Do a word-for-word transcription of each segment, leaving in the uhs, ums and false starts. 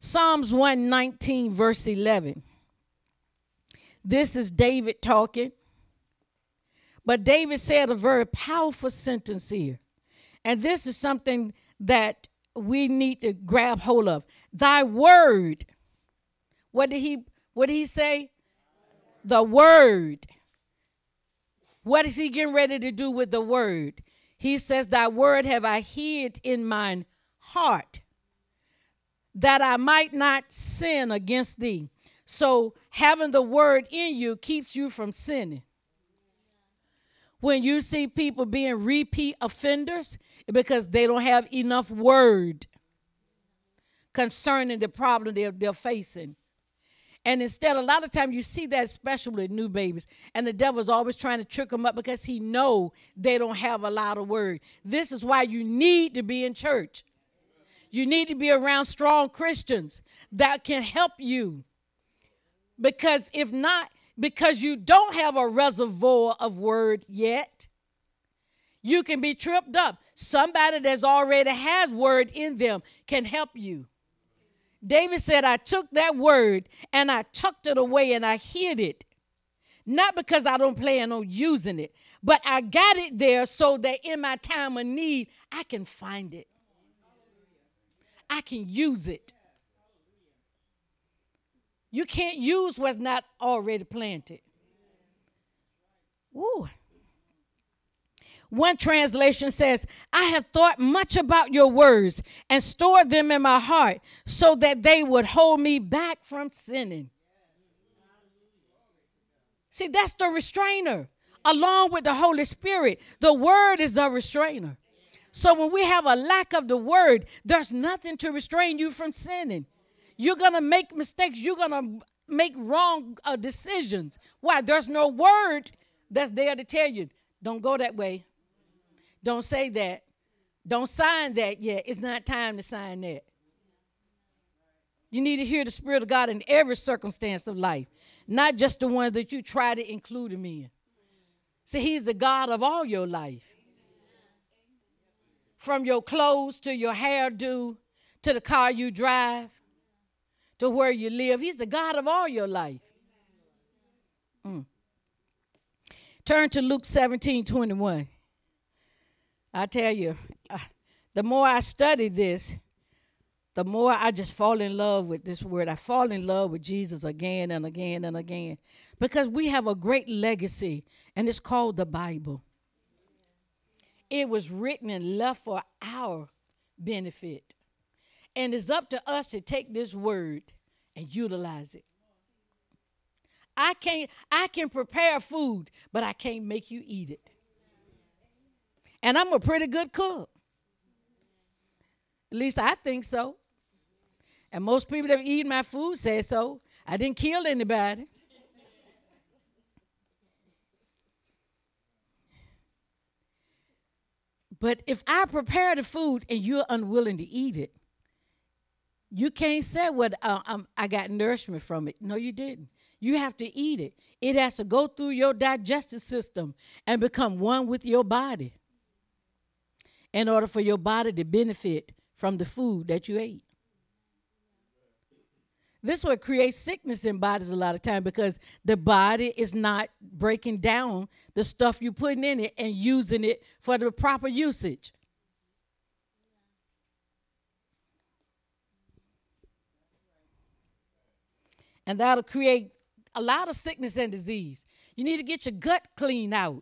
Psalms one nineteen, verse eleven. This is David talking. But David said a very powerful sentence here. And this is something that we need to grab hold of. Thy word. What did he, what did he say? The word. What is he getting ready to do with the word? He says, thy word have I hid in mine heart, that I might not sin against thee. So having the word in you keeps you from sinning. When you see people being repeat offenders, because they don't have enough word concerning the problem they're, they're facing. And instead, a lot of times you see that, especially with new babies, and the devil's always trying to trick them up because he know they don't have a lot of word. This is why you need to be in church. You need to be around strong Christians that can help you. Because if not, because you don't have a reservoir of word yet, you can be tripped up. Somebody that's already has word in them can help you. David said, I took that word and I tucked it away and I hid it. Not because I don't plan on using it, but I got it there so that in my time of need, I can find it. I can use it. You can't use what's not already planted. Woo. One translation says, I have thought much about your words and stored them in my heart so that they would hold me back from sinning. See, that's the restrainer. Along with the Holy Spirit, the word is the restrainer. So when we have a lack of the word, there's nothing to restrain you from sinning. You're going to make mistakes. You're going to make wrong uh, decisions. Why? There's no word that's there to tell you, don't go that way. Don't say that. Don't sign that yet. It's not time to sign that. You need to hear the Spirit of God in every circumstance of life, not just the ones that you try to include him in. See, he's the God of all your life. From your clothes to your hairdo to the car you drive to where you live. He's the God of all your life. Mm. Turn to Luke seventeen twenty-one. I tell you, uh, the more I study this, the more I just fall in love with this word. I fall in love with Jesus again and again and again because we have a great legacy, and it's called the Bible. It was written and left for our benefit. And it's up to us to take this word and utilize it. I can't, I can prepare food, but I can't make you eat it. And I'm a pretty good cook. At least I think so. And most people that eat my food say so. I didn't kill anybody. But if I prepare the food and you're unwilling to eat it, you can't say, well, uh, um, I got nourishment from it. No, you didn't. You have to eat it. It has to go through your digestive system and become one with your body in order for your body to benefit from the food that you ate. This is what creates sickness in bodies a lot of times because the body is not breaking down the stuff you're putting in it and using it for the proper usage. And that'll create a lot of sickness and disease. You need to get your gut cleaned out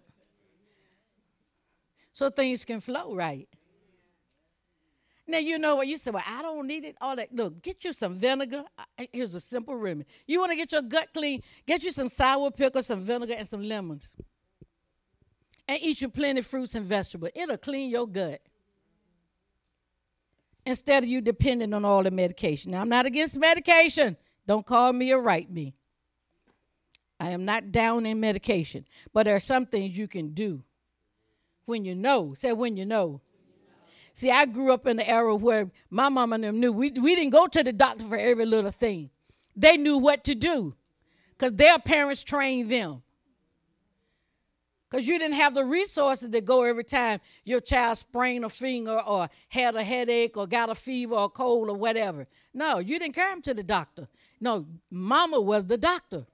so things can flow right. Now, you know what? You say, well, I don't need it. All that. Look, get you some vinegar. Here's a simple remedy. You want to get your gut clean? Get you some sour pickle, some vinegar, and some lemons. And eat you plenty of fruits and vegetables. It'll clean your gut. Instead of you depending on all the medication. Now, I'm not against medication. Don't call me or write me. I am not down in medication. But there are some things you can do when you know. Say when you know. See, I grew up in the era where my mama and them knew. We, we didn't go to the doctor for every little thing. They knew what to do because their parents trained them. Because you didn't have the resources to go every time your child sprained a finger or had a headache or got a fever or cold or whatever. No, you didn't carry him to the doctor. No, mama was the doctor.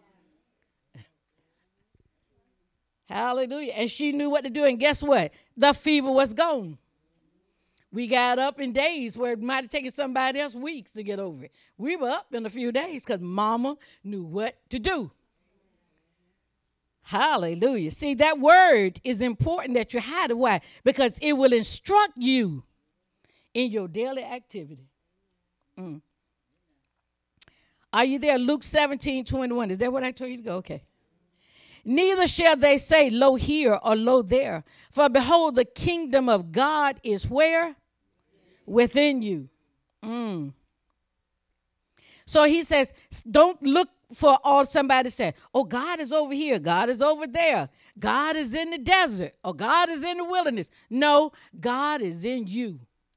Hallelujah. And she knew what to do. And guess what? The fever was gone. We got up in days where it might have taken somebody else weeks to get over it. We were up in a few days because mama knew what to do. Hallelujah. See, that word is important that you hide it. Why? Because it will instruct you in your daily activity. Mm. Are you there? Luke seventeen twenty-one. Is that what I told you to go? Okay. Neither shall they say, lo here or lo there. For behold, the kingdom of God is where? Within you. Mm. So he says, don't look for all somebody said, oh, God is over here. God is over there. God is in the desert. Or God is in the wilderness. No, God is in you.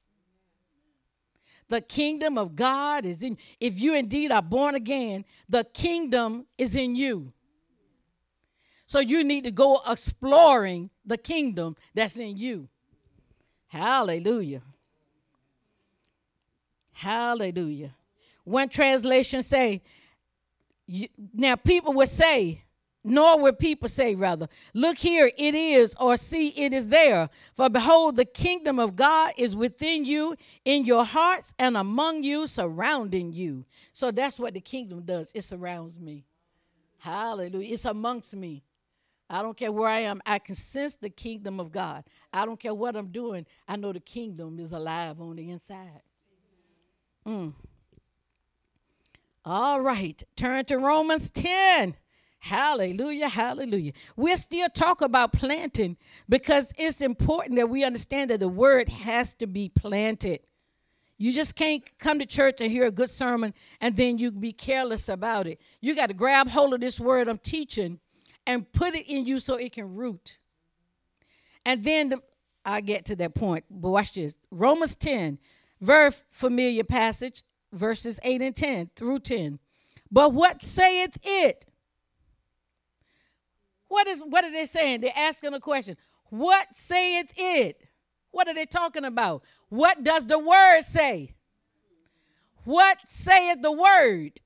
The kingdom of God is in, if you indeed are born again, the kingdom is in you. So you need to go exploring the kingdom that's in you. Hallelujah. Hallelujah. One translation say, now people would say, nor would people say rather, look here, it is, or see, it is there. For behold, the kingdom of God is within you, in your hearts, and among you, surrounding you. So that's what the kingdom does. It surrounds me. Hallelujah. It's amongst me. I don't care where I am. I can sense the kingdom of God. I don't care what I'm doing. I know the kingdom is alive on the inside. Mm. All right. Turn to Romans ten. Hallelujah. Hallelujah. We'll still talk about planting because it's important that we understand that the word has to be planted. You just can't come to church and hear a good sermon and then you be careless about it. You got to grab hold of this word I'm teaching and put it in you so it can root. And then the, I'll get to that point. But watch this. Romans ten, very familiar passage, verses eight and ten through ten. But what saith it? What is what are they saying? They're asking a question. What saith it? What are they talking about? What does the word say? What saith the word?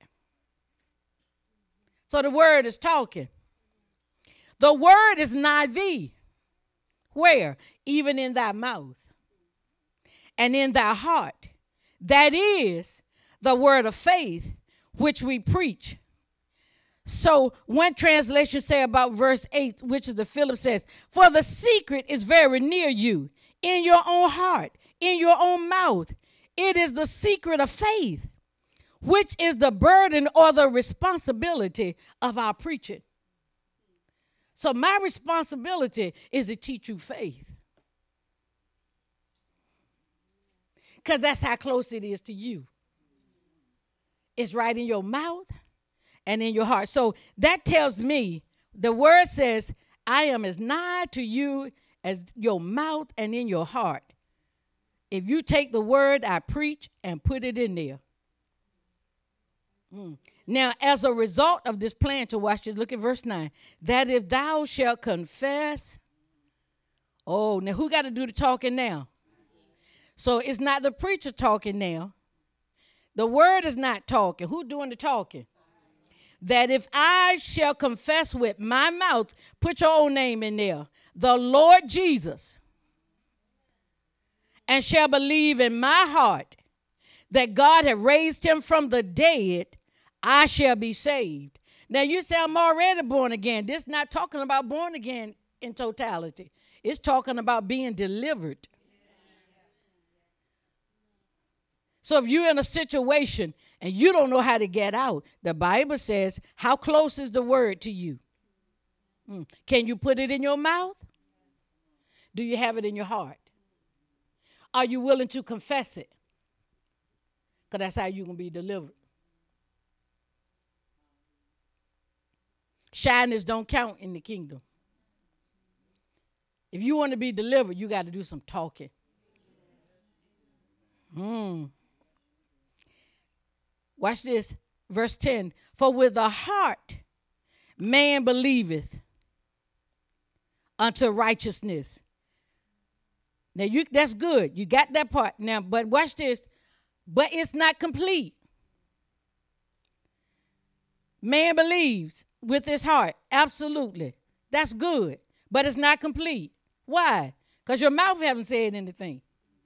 So the word is talking. The word is nigh thee. Where? Even in thy mouth and in thy heart. That is the word of faith which we preach. So one translation say about verse eight, which is the Philip says, for the secret is very near you, in your own heart, in your own mouth. It is the secret of faith, which is the burden or the responsibility of our preaching. So my responsibility is to teach you faith. Because that's how close it is to you. It's right in your mouth and in your heart. So that tells me, the word says, I am as nigh to you as your mouth and in your heart. If you take the word I preach and put it in there. Mm. Now, as a result of this plan to watch this, look at verse nine. That if thou shalt confess. Oh, now who got to do the talking now? So it's not the preacher talking now. The word is not talking. Who doing the talking? That if I shall confess with my mouth, put your own name in there, the Lord Jesus, and shall believe in my heart that God had raised him from the dead, I shall be saved. Now you say I'm already born again. This is not talking about born again in totality. It's talking about being delivered. So if you're in a situation and you don't know how to get out, the Bible says, how close is the word to you? Hmm. Can you put it in your mouth? Do you have it in your heart? Are you willing to confess it? Because that's how you're going to be delivered. Shyness don't count in the kingdom. If you want to be delivered, you got to do some talking. Hmm. Watch this, verse ten. For with the heart man believeth unto righteousness. Now, you that's good. You got that part. Now, but watch this. But it's not complete. Man believes with his heart. Absolutely. That's good. But it's not complete. Why? Because your mouth haven't said anything.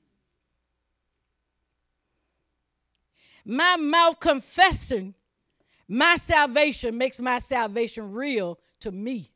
My mouth confessing my salvation makes my salvation real to me.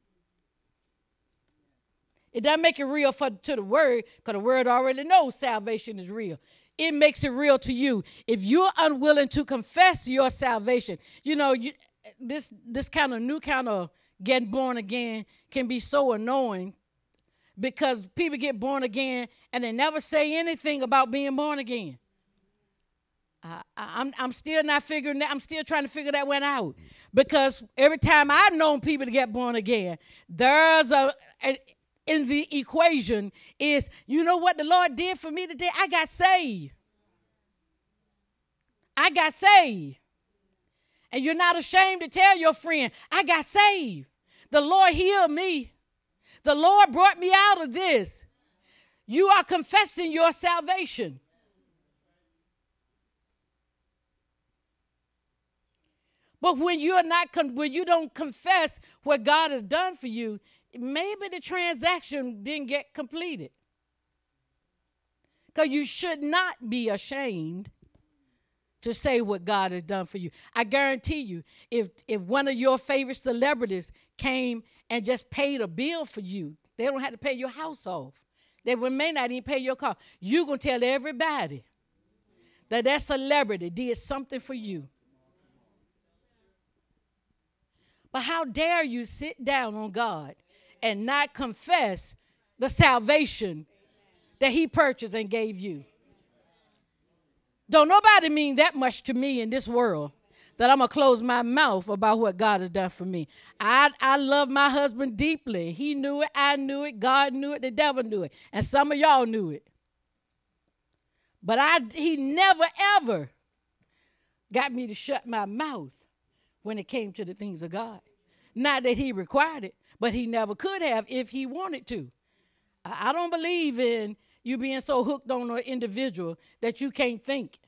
It doesn't make it real for, to the word, because the word already knows salvation is real. It makes it real to you. If you're unwilling to confess your salvation, you know, you, this this kind of new kind of getting born again can be so annoying, because people get born again and they never say anything about being born again. I, I'm I'm still not figuring that. I'm still trying to figure that one out, because every time I've known people to get born again, there's a, a in the equation is, you know what the Lord did for me today? I got saved. I got saved. And you're not ashamed to tell your friend, I got saved. The Lord healed me. The Lord brought me out of this. You are confessing your salvation. But when you're not, when you don't confess what God has done for you, maybe the transaction didn't get completed. Because you should not be ashamed to say what God has done for you. I guarantee you, if if one of your favorite celebrities came and just paid a bill for you, they don't have to pay your house off. They may not even pay your car. You're going to tell everybody that that celebrity did something for you. But how dare you sit down on God and not confess the salvation that he purchased and gave you? Don't nobody mean that much to me in this world that I'm going to close my mouth about what God has done for me. I, I love my husband deeply. He knew it. I knew it. God knew it. The devil knew it. And some of y'all knew it. But I, he never, ever got me to shut my mouth when it came to the things of God. Not that he required it, but he never could have if he wanted to. I, I don't believe in you being so hooked on an individual that you can't think,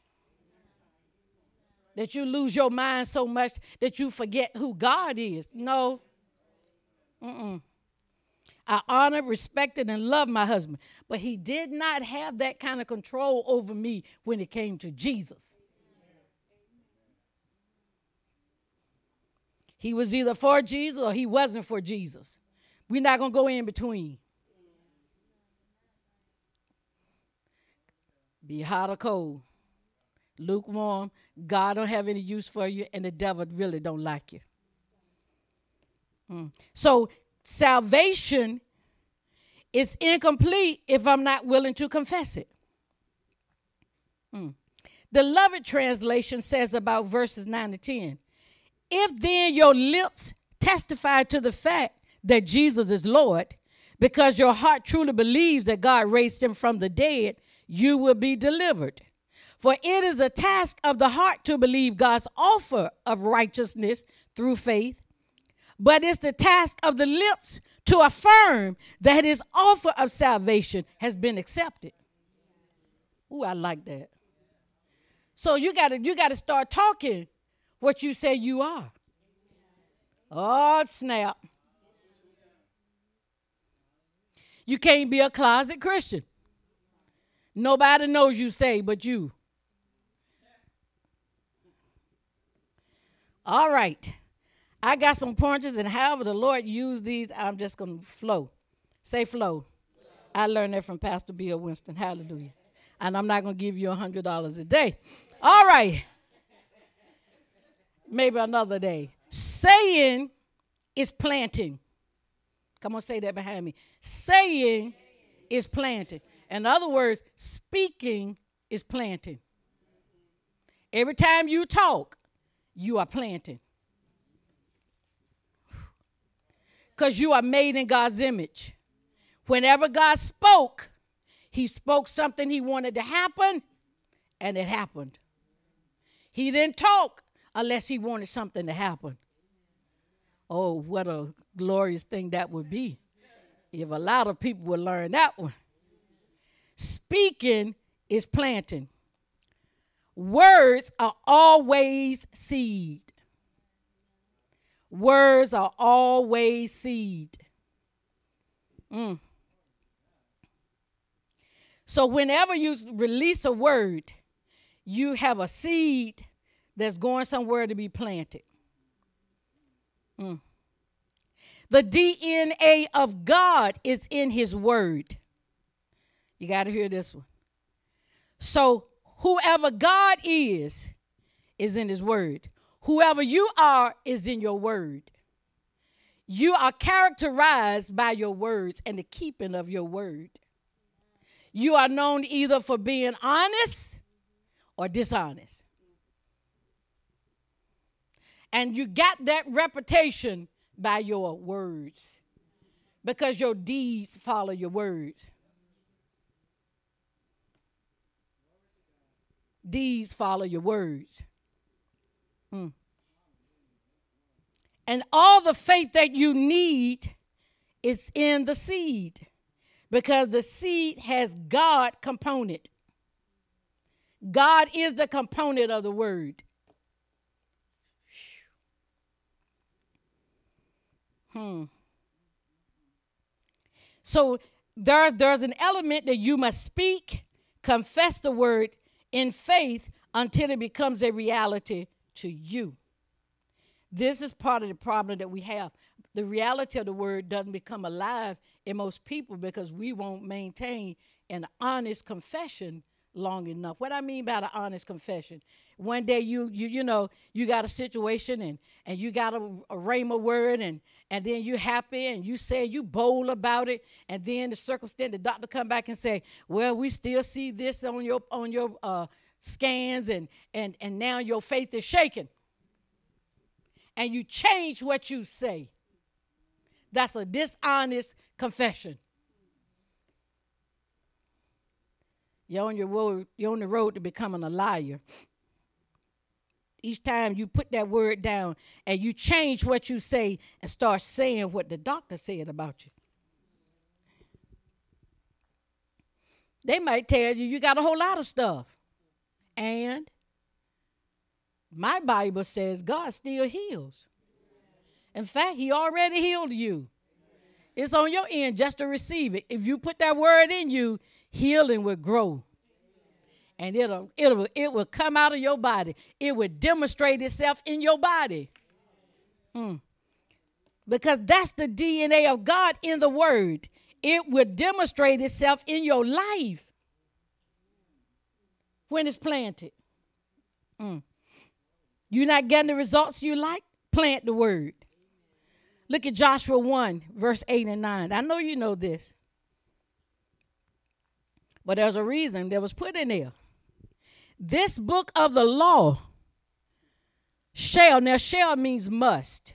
that you lose your mind so much that you forget who God is. No. Mm-mm. I honor, respected, and love my husband, but he did not have that kind of control over me when it came to Jesus. He was either for Jesus or he wasn't for Jesus. We're not going to go in between. Be hot or cold, lukewarm. God don't have any use for you, and the devil really don't like you. Mm. So salvation is incomplete if I'm not willing to confess it. Mm. The Lovett translation says about verses nine to ten, if then your lips testify to the fact that Jesus is Lord, because your heart truly believes that God raised him from the dead, you will be delivered. For it is a task of the heart to believe God's offer of righteousness through faith, but it's the task of the lips to affirm that his offer of salvation has been accepted. Ooh, I like that. So you got to you got to start talking what you say you are. Oh, snap. You can't be a closet Christian. Nobody knows you say but you. All right. I got some pointers, and however the Lord used these, I'm just going to flow. Say flow. I learned that from Pastor Bill Winston. Hallelujah. And I'm not going to give you one hundred dollars a day. All right. Maybe another day. Saying is planting. Come on, say that behind me. Saying is planting. In other words, speaking is planting. Every time you talk, you are planting. Because you are made in God's image. Whenever God spoke, he spoke something he wanted to happen, and it happened. He didn't talk unless he wanted something to happen. Oh, what a glorious thing that would be. If a lot of people would learn that one. Speaking is planting. Words are always seed. Words are always seed. Mm. So whenever you release a word, you have a seed that's going somewhere to be planted. Mm. The D N A of God is in his word. You got to hear this one. So whoever God is, is in his word. Whoever you are is in your word. You are characterized by your words and the keeping of your word. You are known either for being honest or dishonest. And you got that reputation by your words, because your deeds follow your words. Deeds follow your words. Hmm. And all the faith that you need is in the seed, because the seed has God component. God is the component of the word. Hmm. So there, there's an element that you must speak, confess the word in faith until it becomes a reality to you. This is part of the problem that we have. The reality of the word doesn't become alive in most people because we won't maintain an honest confession long enough. What I mean by the honest confession, one day you you you know you got a situation and and you got a, a rhema word and and then you happy and you say you bold about it, and then the circumstance, the doctor come back and say, well, we still see this on your on your uh, scans, and and and now your faith is shaken, and you change what you say. That's a dishonest confession. You're on your road, you're on the road to becoming a liar. Each time you put that word down and you change what you say and start saying what the doctor said about you. They might tell you you got a whole lot of stuff. And my Bible says God still heals. In fact, he already healed you. It's on your end just to receive it. If you put that word in you, healing will grow. And it'll, it'll, it will come out of your body. It will demonstrate itself in your body. Mm. Because that's the D N A of God in the word. It will demonstrate itself in your life when it's planted. Mm. You're not getting the results you like? Plant the word. Look at Joshua one, verse eight and nine. I know you know this. But there's a reason that was put in there. This book of the law shall, now shall means must.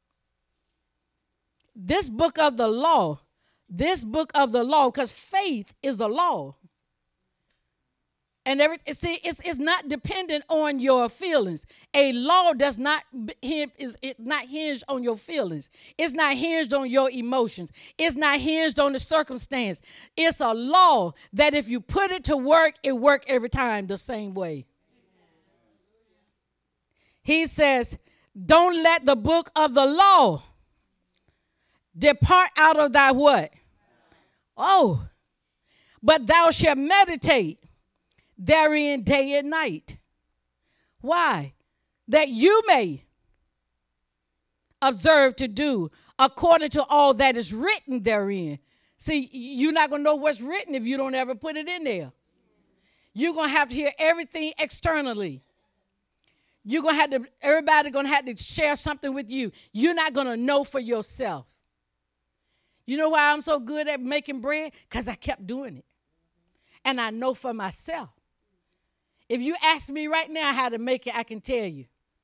This book of the law, this book of the law, because faith is the law. And every, see, it's, it's not dependent on your feelings. A law does not is it not hinged on your feelings. It's not hinged on your emotions. It's not hinged on the circumstance. It's a law that if you put it to work, it works every time the same way. He says, don't let the book of the law depart out of thy what? Oh, but thou shalt meditate therein day and night. Why? That you may observe to do according to all that is written therein. See, you're not going to know what's written if you don't ever put it in there. You're going to have to hear everything externally. You're going to have to, everybody going to have to share something with you. You're not going to know for yourself. You know why I'm so good at making bread? Because I kept doing it. And I know for myself. If you ask me right now how to make it, I can tell you.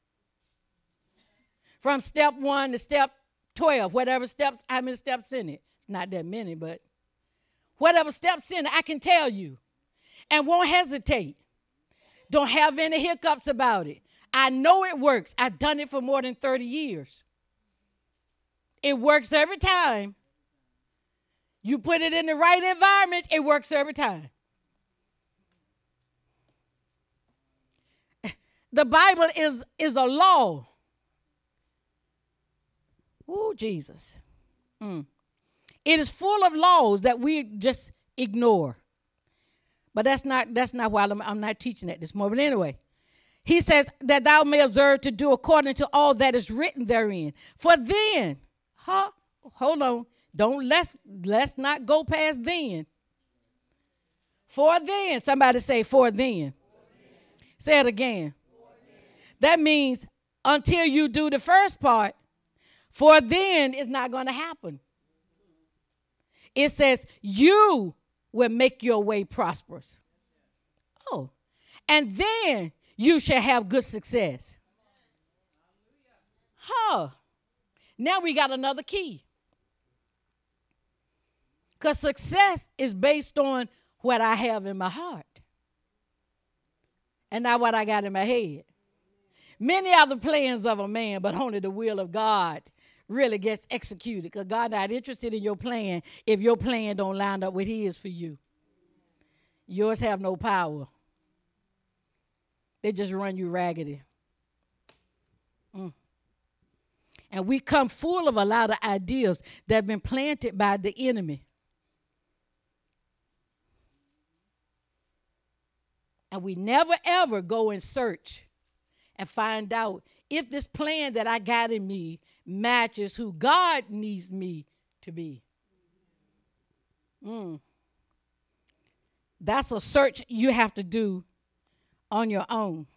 From step one to step twelve, whatever steps, how many steps in it? It's not that many, but whatever steps in it, I can tell you. And won't hesitate. Don't have any hiccups about it. I know it works. I've done it for more than thirty years. It works every time. You put it in the right environment, it works every time. The Bible is, is a law. Ooh, Jesus. Mm. It is full of laws that we just ignore. But that's not that's not why I'm, I'm not teaching that this morning. But anyway, he says that thou may observe to do according to all that is written therein. For then, huh? Hold on. Don't let's let's not go past then. For then, somebody say for then. For then. Say it again. For then. That means until you do the first part, for then it's not going to happen. It says you will make your way prosperous. Oh, and then you shall have good success. Huh. Now we got another key. Because success is based on what I have in my heart and not what I got in my head. Many are the plans of a man, but only the will of God really gets executed, because God not interested in your plan if your plan don't line up with his for you. Yours have no power. They just run you raggedy. Mm. And we come full of a lot of ideas that have been planted by the enemy. And we never, ever go and search and find out if this plan that I got in me matches who God needs me to be. Mm. That's a search you have to do on your own.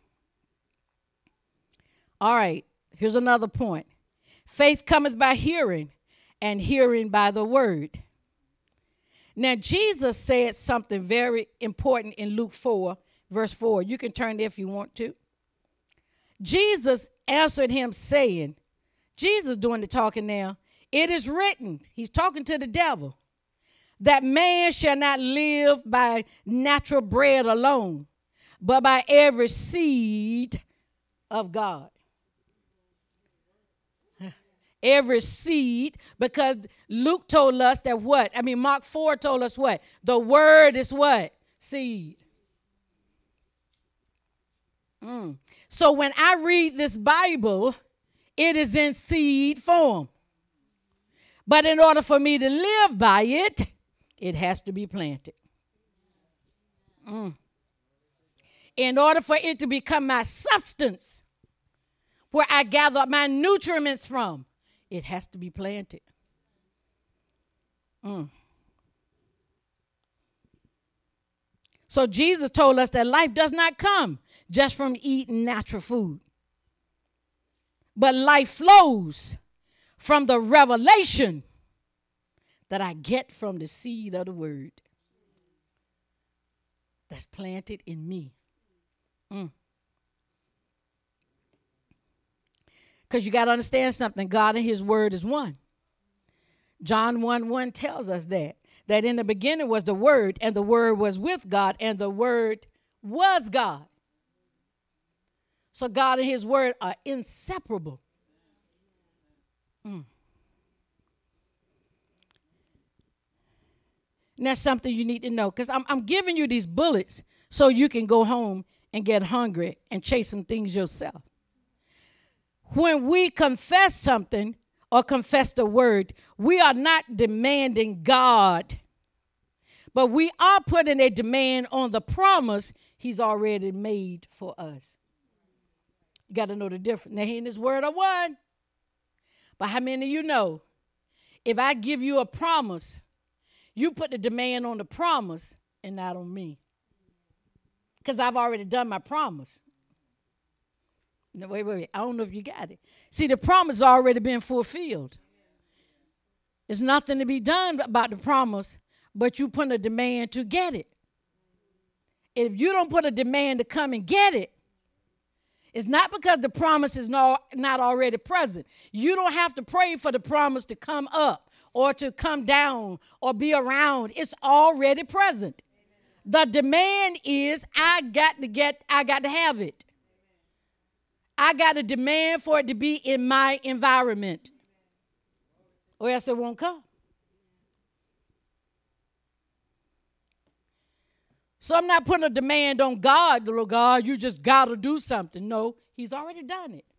All right, here's another point. Faith cometh by hearing, and hearing by the word. Now, Jesus said something very important in Luke four, verse four. You can turn there if you want to. Jesus answered him, saying, Jesus doing the talking now, it is written, he's talking to the devil, that man shall not live by natural bread alone, but by every seed of God. Every seed, because Luke told us that what? I mean, Mark four told us what? The word is what? Seed. Mm. So when I read this Bible, it is in seed form. But in order for me to live by it, it has to be planted. Mm. In order for it to become my substance, where I gather my nutriments from, it has to be planted. Mm. So Jesus told us that life does not come just from eating natural food, but life flows from the revelation that I get from the seed of the word that's planted in me. Mm. Because you got to understand something. God and his word is one. John one one tells us that. That in the beginning was the word, and the word was with God, and the word was God. So God and his word are inseparable. Mm. And that's something you need to know. Because I'm, I'm giving you these bullets so you can go home and get hungry and chase some things yourself. When we confess something or confess the word, we are not demanding God, but we are putting a demand on the promise he's already made for us. You got to know the difference. Now, he and his word are one. But how many of you know, if I give you a promise, you put the demand on the promise and not on me? Because I've already done my promise. No, wait, wait, wait. I don't know if you got it. See, the promise has already been fulfilled. There's nothing to be done about the promise, but you put a demand to get it. If you don't put a demand to come and get it, it's not because the promise is not, not already present. You don't have to pray for the promise to come up or to come down or be around. It's already present. The demand is I got to get, I got to have it. I got to demand for it to be in my environment, or else it won't come. So I'm not putting a demand on God, little God, you just got to do something. No, he's already done it.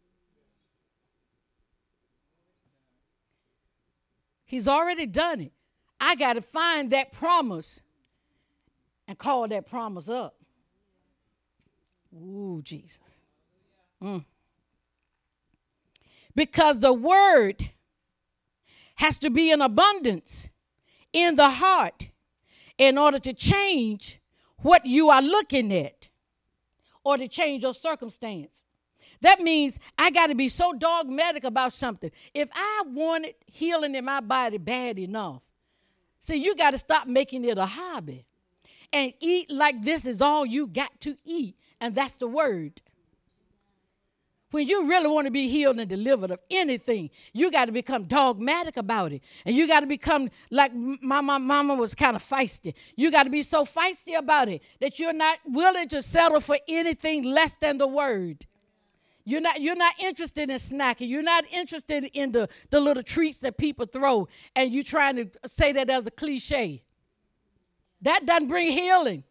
He's already done it. I got to find that promise and call that promise up. Ooh, Jesus. Mm. Because the word has to be in abundance in the heart in order to change what you are looking at or to change your circumstance. That means I got to be so dogmatic about something. If I wanted healing in my body bad enough, see, you got to stop making it a hobby and eat like this is all you got to eat, and that's the word. When you really want to be healed and delivered of anything, you got to become dogmatic about it. And you got to become like my, my mama was kind of feisty. You got to be so feisty about it that you're not willing to settle for anything less than the word. You're not, you're not interested in snacking. You're not interested in the, the little treats that people throw, and you trying to say that as a cliche. That doesn't bring healing.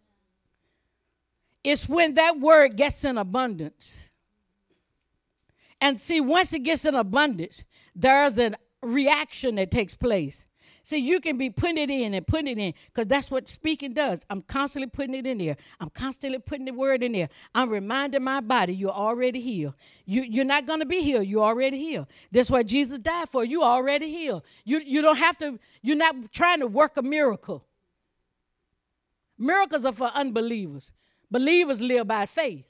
It's when that word gets in abundance. And see, once it gets in abundance, there's a reaction that takes place. See, you can be putting it in and putting it in because that's what speaking does. I'm constantly putting it in there. I'm constantly putting the word in there. I'm reminding my body you're already healed. You, you're not going to be healed. You're already healed. That's what Jesus died for. You already healed. You, you don't have to, you're not trying to work a miracle. Miracles are for unbelievers. Believers live by faith.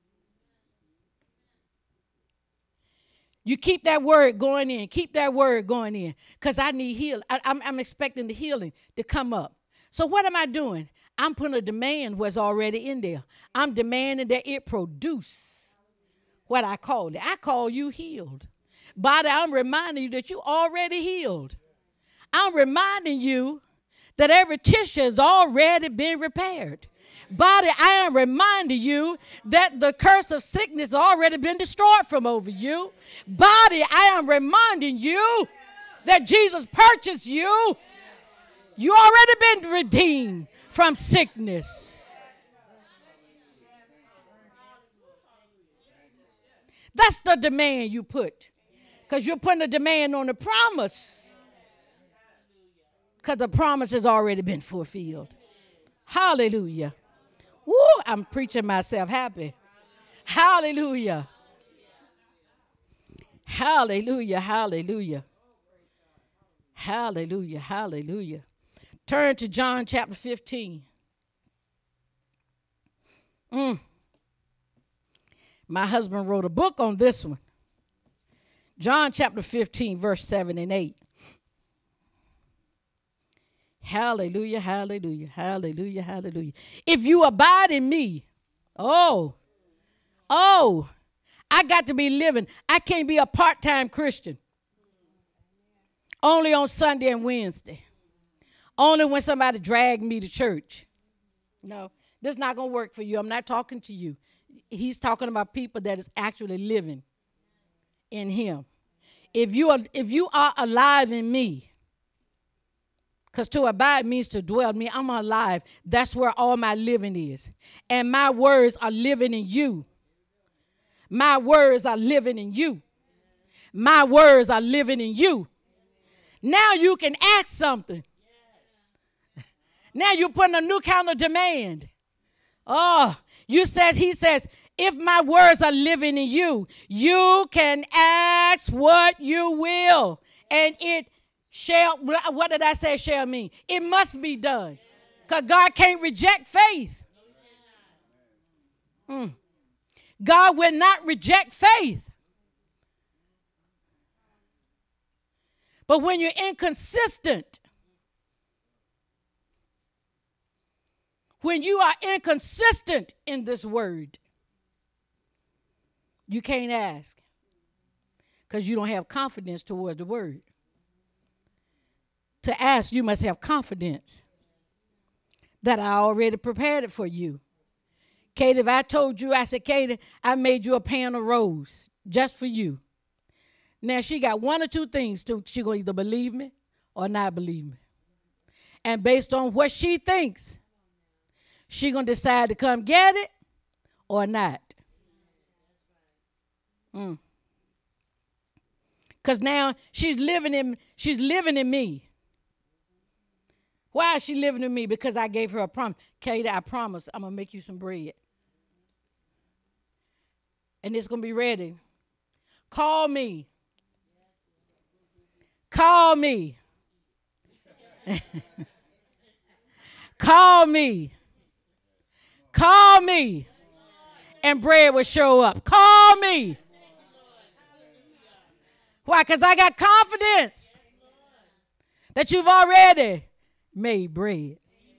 You keep that word going in. Keep that word going in because I need healing. I, I'm, I'm expecting the healing to come up. So what am I doing? I'm putting a demand what's already in there. I'm demanding that it produce what I call it. I call you healed. Body, I'm reminding you that you already healed. I'm reminding you that every tissue has already been repaired. Body, I am reminding you that the curse of sickness has already been destroyed from over you. Body, I am reminding you that Jesus purchased you. You already been redeemed from sickness. That's the demand you put. Because you're putting a demand on the promise. Because the promise has already been fulfilled. Hallelujah. Woo, I'm preaching myself happy. Hallelujah. Hallelujah. Hallelujah. Hallelujah. Hallelujah. Turn to John chapter fifteen. Mm. My husband wrote a book on this one. John chapter fifteen, verse seven and eight. Hallelujah, hallelujah, hallelujah, hallelujah. If you abide in me, oh, oh, I got to be living. I can't be a part-time Christian. Only on Sunday and Wednesday. Only when somebody dragged me to church. No, this is not going to work for you. I'm not talking to you. He's talking about people that is actually living in him. If you are, if you are alive in me, because to abide means to dwell. Me, I'm alive. That's where all my living is. And my words are living in you. My words are living in you. My words are living in you. Now you can ask something. Now you're putting a new kind of demand. Oh, you says, he says, if my words are living in you, you can ask what you will. And it shall, what did I say shall mean? It must be done. Because God can't reject faith. Mm. God will not reject faith. But when you're inconsistent, when you are inconsistent in this word, you can't ask because you don't have confidence towards the word. To ask, you must have confidence that I already prepared it for you. Katie, if I told you, I said, Katie, I made you a pan of rose just for you. Now, she got one or two things. To, she going to either believe me or not believe me. And based on what she thinks, she going to decide to come get it or not. Mm. Because now she's living in she's living in me. Why is she living in me? Because I gave her a promise. Katie, I promise I'm going to make you some bread. And it's going to be ready. Call me. Call me. Call me. Call me. And bread will show up. Call me. Why? Because I got confidence that you've already made bread.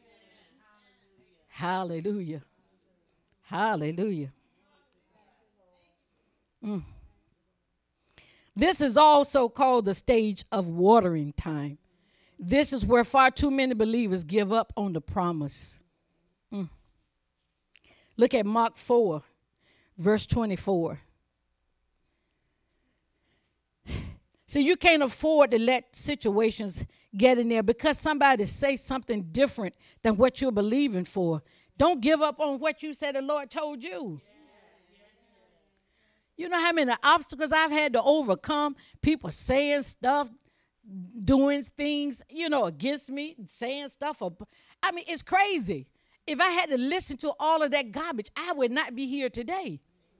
Hallelujah. Hallelujah. Mm. This is also called the stage of watering time. This is where far too many believers give up on the promise. Mm. Look at Mark four, verse twenty-four. See, you can't afford to let situations get in there because somebody say something different than what you're believing for. Don't give up on what you said the Lord told you. You know how many obstacles I've had to overcome? People saying stuff, doing things, you know, against me, saying stuff. I mean, it's crazy. If I had to listen to all of that garbage, I would not be here today.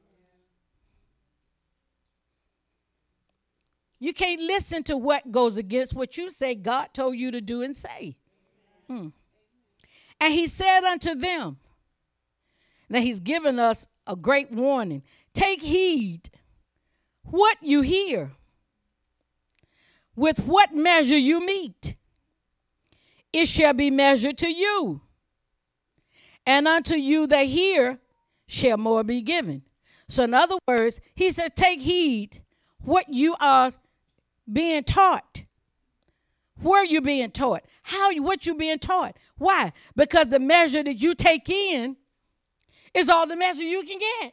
You can't listen to what goes against what you say God told you to do and say. Hmm. And he said unto them, now he's given us a great warning. Take heed what you hear. With what measure you meet, it shall be measured to you. And unto you that hear shall more be given. So in other words, he said, take heed what you are being taught. Where you being taught? How you what you being taught? Why? Because the measure that you take in is all the measure you can get.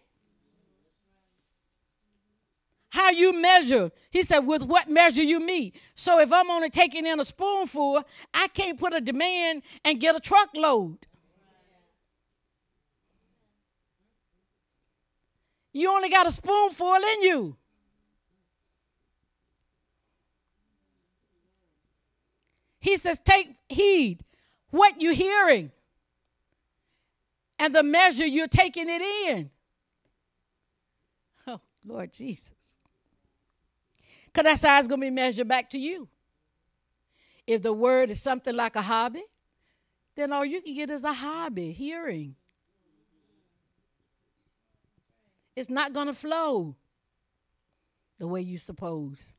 How you measure. He said, with what measure you meet. So if I'm only taking in a spoonful, I can't put a demand and get a truckload. You only got a spoonful in you. He says, take heed what you're hearing and the measure you're taking it in. Oh, Lord Jesus. Because that's how it's going to be measured back to you. If the word is something like a hobby, then all you can get is a hobby, hearing. It's not going to flow the way you suppose.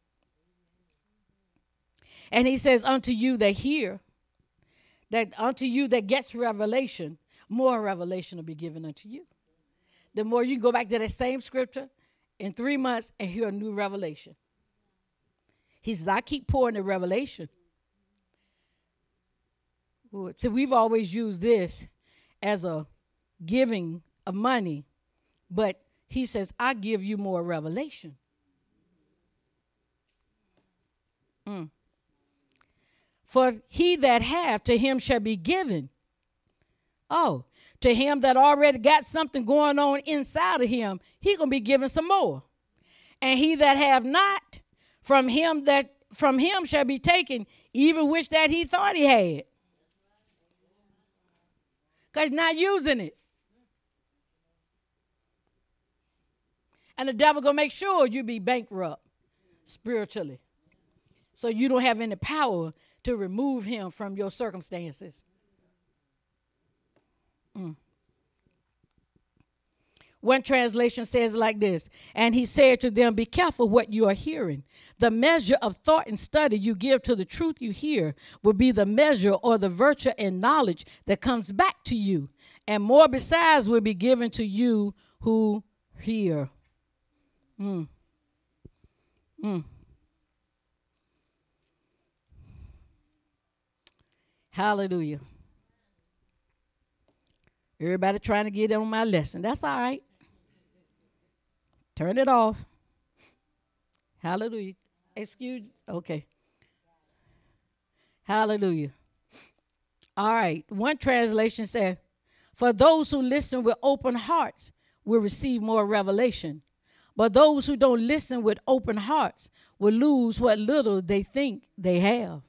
And he says, unto you that hear, that unto you that gets revelation, more revelation will be given unto you. The more you go back to that same scripture in three months and hear a new revelation. He says, I keep pouring the revelation. So we've always used this as a giving of money, but he says, I give you more revelation. Mm. For he that hath, to him shall be given. Oh, to him that already got something going on inside of him, he going to be given some more. And he that have not, from him that from him shall be taken, even which that he thought he had. Because he's not using it. And the devil going to make sure you be bankrupt spiritually. So you don't have any power to remove him from your circumstances. Mm. One translation says like this, and he said to them, be careful what you are hearing. The measure of thought and study you give to the truth you hear will be the measure or the virtue and knowledge that comes back to you. And more besides will be given to you who hear. Mm. Mm. Hallelujah. Everybody trying to get on my lesson. That's all right. Turn it off. Hallelujah. Excuse. Okay. Hallelujah. All right. One translation said, For those who listen with open hearts will receive more revelation. But those who don't listen with open hearts will lose what little they think they have.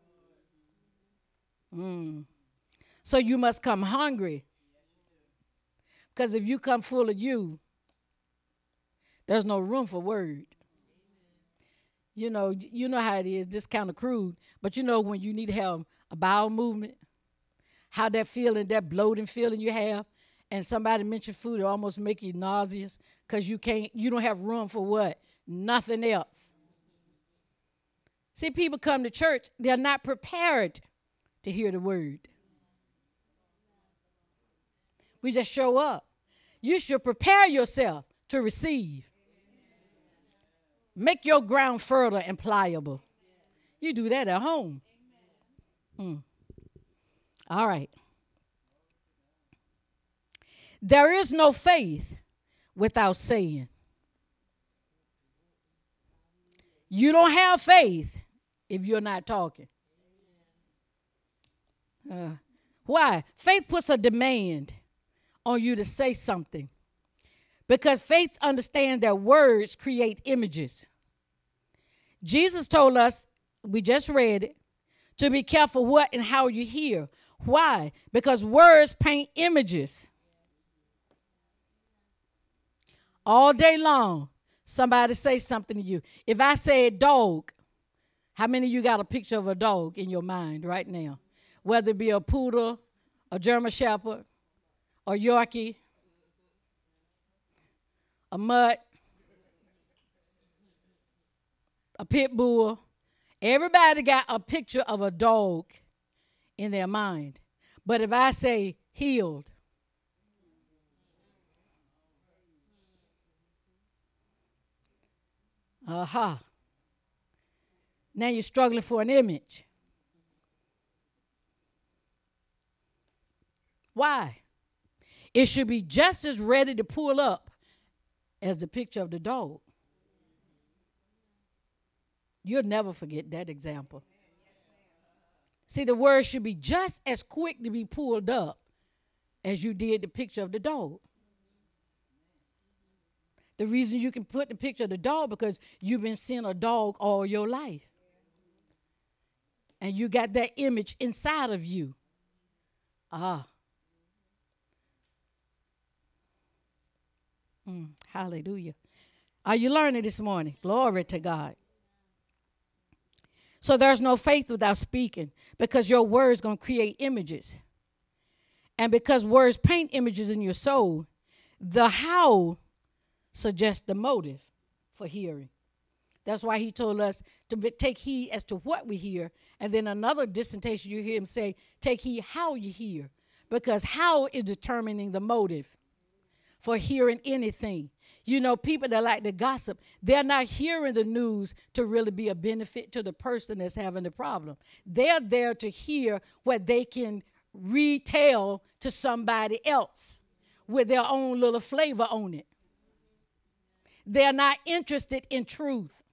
Mm. So you must come hungry. Because if you come full of you, there's no room for word. You know, you know how it is, this kind of crude. But you know when you need to have a bowel movement, how that feeling, that bloating feeling you have, and somebody mentioned food, it almost make you nauseous because you can't, you don't have room for what? Nothing else. See, people come to church, they're not prepared to hear the word. We just show up. You should prepare yourself to receive. Make your ground fertile and pliable. You do that at home. Hmm. All right. There is no faith without saying. You don't have faith if you're not talking. Uh, why? Faith puts a demand on you to say something. Because faith understands that words create images. Jesus told us, we just read it, to be careful what and how you hear. Why? Because words paint images. All day long, somebody say something to you. If I say dog, how many of you got a picture of a dog in your mind right now? Whether it be a poodle, a German shepherd, a Yorkie, a mutt, a pit bull. Everybody got a picture of a dog in their mind. But if I say healed, aha. Uh-huh. Now you're struggling for an image. Why? It should be just as ready to pull up as the picture of the dog. You'll never forget that example. See, the word should be just as quick to be pulled up as you did the picture of the dog. The reason you can put the picture of the dog because you've been seeing a dog all your life. And you got that image inside of you. Ah. Mm, hallelujah. Are you learning this morning? Glory to God. So there's no faith without speaking because your words going to create images. And because words paint images in your soul, the how suggests the motive for hearing. That's why he told us to be, take heed as to what we hear. And then another dissertation you hear him say, take heed how you hear. Because how is determining the motive for hearing anything. You know, people that like to gossip, they're not hearing the news to really be a benefit to the person that's having the problem. They're there to hear what they can retell to somebody else with their own little flavor on it. They're not interested in truth.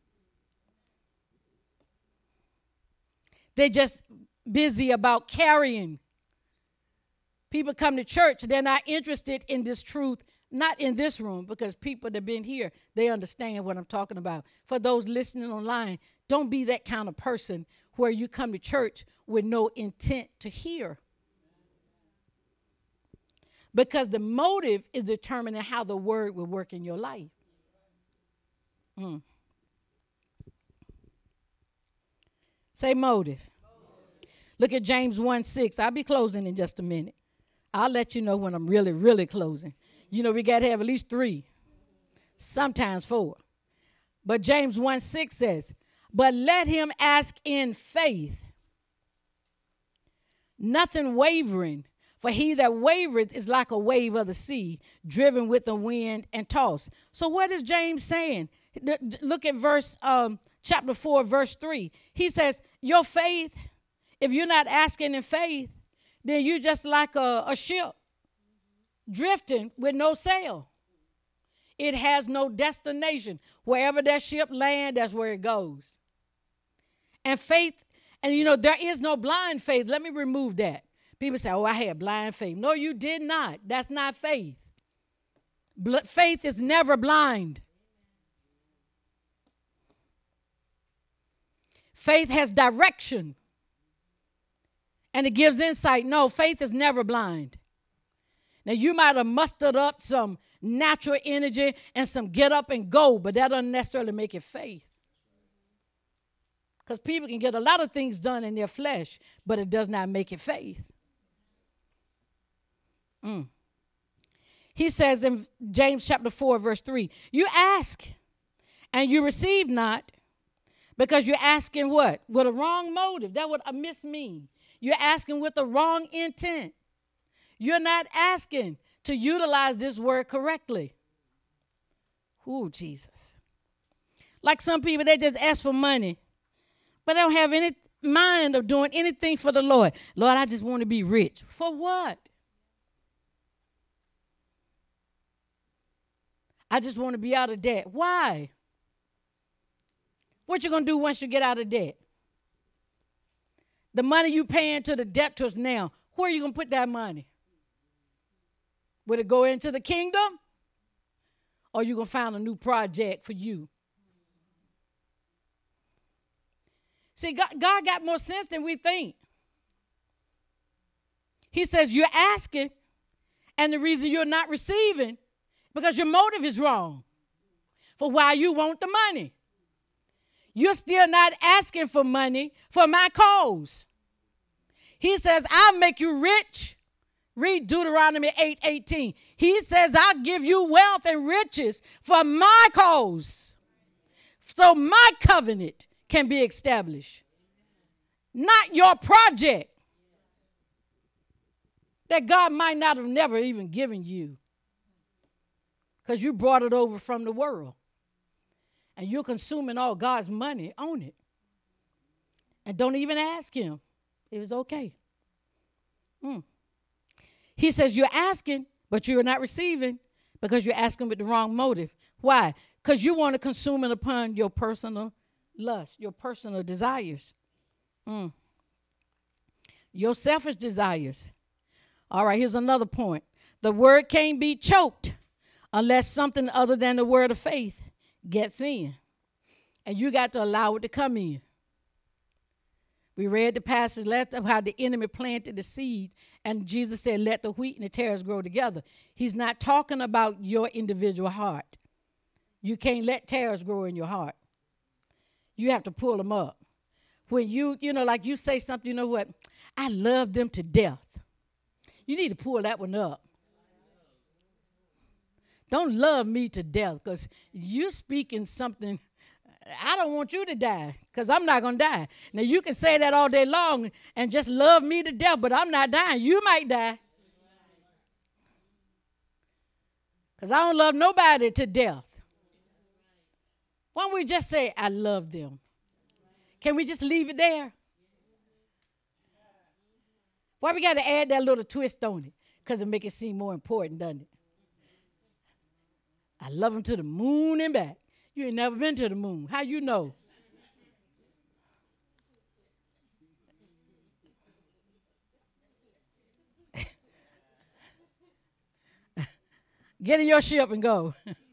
They're just busy about carrying. People come to church, they're not interested in this truth. Not in this room, because people that have been here, they understand what I'm talking about. For those listening online, don't be that kind of person where you come to church with no intent to hear. Because the motive is determining how the word will work in your life. Mm. Say motive. motive. Look at James one six. I'll be closing in just a minute. I'll let you know when I'm really, really closing. You know, we got to have at least three, sometimes four. But James one six says, but let him ask in faith, nothing wavering, for he that wavereth is like a wave of the sea, driven with the wind and tossed. So what is James saying? Look at verse, um, chapter four, verse three. He says, your faith, if you're not asking in faith, then you're just like a, a ship. Drifting with no sail. It has no destination. Wherever that ship lands, that's where it goes. And faith, and you know, there is no blind faith. Let me remove that. People say, oh, I had blind faith. No, you did not. That's not faith. Bl- faith is never blind. Faith has direction. And it gives insight. No, faith is never blind. Now, you might have mustered up some natural energy and some get up and go, but that doesn't necessarily make it faith. Because people can get a lot of things done in their flesh, but it does not make it faith. Mm. He says in James chapter four, verse three, you ask and you receive not because you're asking what? With a wrong motive. That's what a miss mean. You're asking with the wrong intent. You're not asking to utilize this word correctly. Ooh, Jesus. Like some people, they just ask for money, but they don't have any mind of doing anything for the Lord. Lord, I just want to be rich. For what? I just want to be out of debt. Why? What you going to do once you get out of debt? The money you paying to the debtors now, where are you going to put that money? Will it go into the kingdom? Or you going to find a new project for you? See, God, God got more sense than we think. He says you're asking, and the reason you're not receiving, because your motive is wrong for why you want the money. You're still not asking for money for my cause. He says, I'll make you rich. Read Deuteronomy eight eighteen. He says, I'll give you wealth and riches for my cause. So my covenant can be established. Not your project that God might not have never even given you. Because you brought it over from the world. And you're consuming all God's money on it. And don't even ask him. It was okay. Mm. He says you're asking, but you're not receiving because you're asking with the wrong motive. Why? Because you want to consume it upon your personal lust, your personal desires. Mm. Your selfish desires. All right, here's another point. The word can't be choked unless something other than the word of faith gets in. And you got to allow it to come in. We read the passage of how the enemy planted the seed, and Jesus said, let the wheat and the tares grow together. He's not talking about your individual heart. You can't let tares grow in your heart. You have to pull them up. When you, you know, like you say something, you know what? I love them to death. You need to pull that one up. Don't love me to death, because you're speaking something. I don't want you to die, because I'm not going to die. Now, you can say that all day long and just love me to death, but I'm not dying. You might die. Because I don't love nobody to death. Why don't we just say, I love them? Can we just leave it there? Why we got to add that little twist on it? Because it make it seem more important, doesn't it? I love them to the moon and back. You ain't never been to the moon. How you know? Get in your ship and go.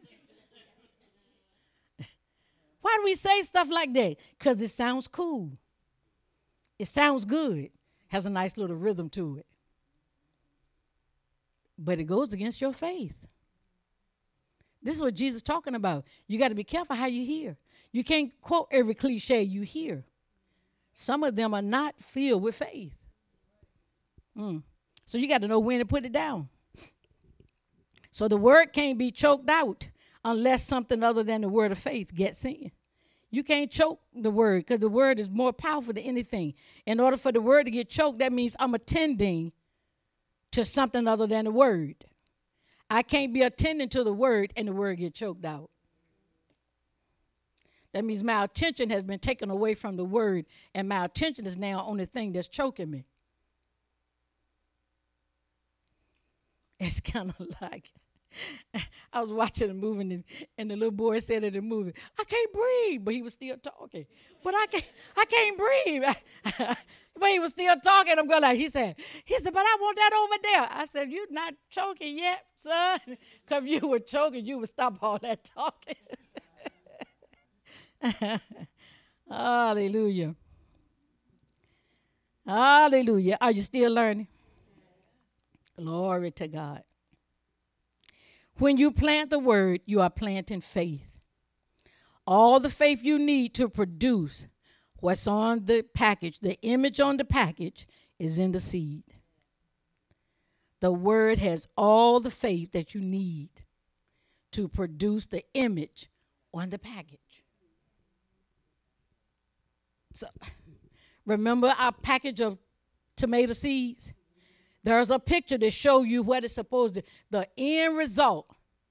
Why do we say stuff like that? Because it sounds cool. It sounds good. Has a nice little rhythm to it. But it goes against your faith. This is what Jesus is talking about. You got to be careful how you hear. You can't quote every cliche you hear. Some of them are not filled with faith. Mm. So you got to know when to put it down. So the word can't be choked out unless something other than the word of faith gets in. You can't choke the word because the word is more powerful than anything. In order for the word to get choked, that means I'm attending to something other than the word. I can't be attending to the word and the word get choked out. That means my attention has been taken away from the word, and my attention is now on the thing that's choking me. It's kind of like I was watching a movie, and, and the little boy said in the movie, "I can't breathe," but he was still talking. But I can't, I can't breathe. But he was still talking. I'm going like, he said, he said, "But I want that over there." I said, "You're not choking yet, son. Because if you were choking, you would stop all that talking." Hallelujah. Hallelujah. Are you still learning? Glory to God. When you plant the word, you are planting faith. All the faith you need to produce what's on the package, the image on the package, is in the seed. The word has all the faith that you need to produce the image on the package. So, remember our package of tomato seeds? There's a picture to show you what it's supposed to, the end result.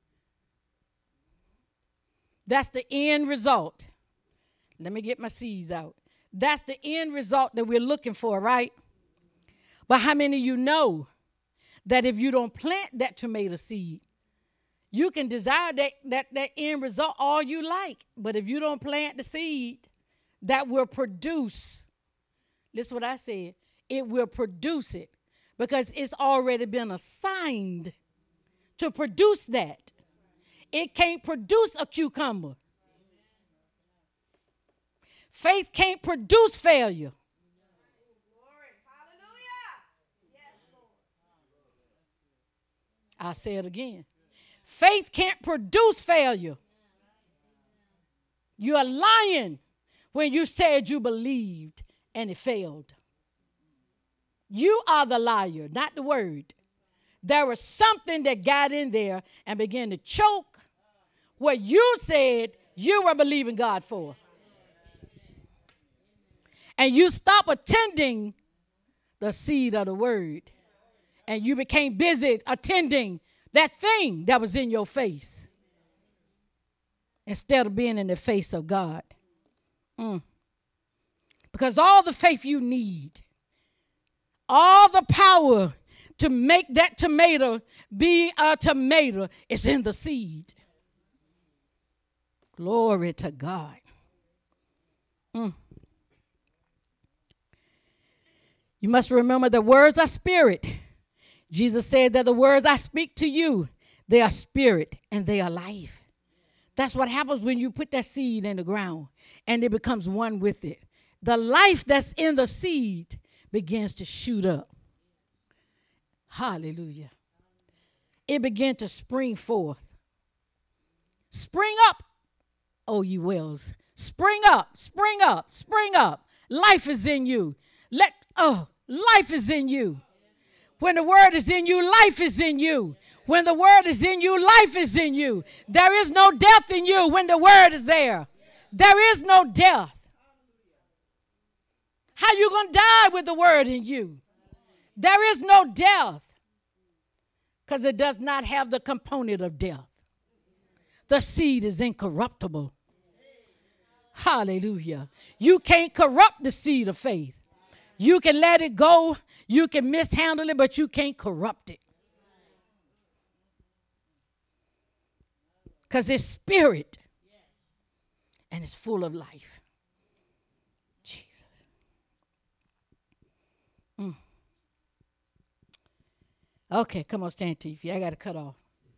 That's the end result. Let me get my seeds out. That's the end result that we're looking for, right? But how many of you know that if you don't plant that tomato seed, you can desire that, that, that end result all you like. But if you don't plant the seed that will produce, listen what I said, it will produce it because it's already been assigned to produce that. It can't produce a cucumber. Faith can't produce failure. I'll say it again. Faith can't produce failure. You are lying when you said you believed and it failed. You are the liar, not the word. There was something that got in there and began to choke what you said you were believing God for. And you stop attending the seed of the word. And you became busy attending that thing that was in your face instead of being in the face of God. Mm. Because all the faith you need, all the power to make that tomato be a tomato is in the seed. Glory to God. Mm. You must remember the words are spirit. Jesus said that the words I speak to you, they are spirit and they are life. That's what happens when you put that seed in the ground and it becomes one with it. The life that's in the seed begins to shoot up. Hallelujah. It began to spring forth. Spring up, O ye wells. Spring up, spring up, spring up. Life is in you. Let, oh, life is in you. When the word is in you, life is in you. When the word is in you, life is in you. There is no death in you when the word is there. There is no death. How you going to die with the word in you? There is no death because it does not have the component of death. The seed is incorruptible. Hallelujah. You can't corrupt the seed of faith. You can let it go. You can mishandle it, but you can't corrupt it. Because it's spirit and it's full of life. Jesus. Mm. Okay, come on, stand to your feet. I got to cut off.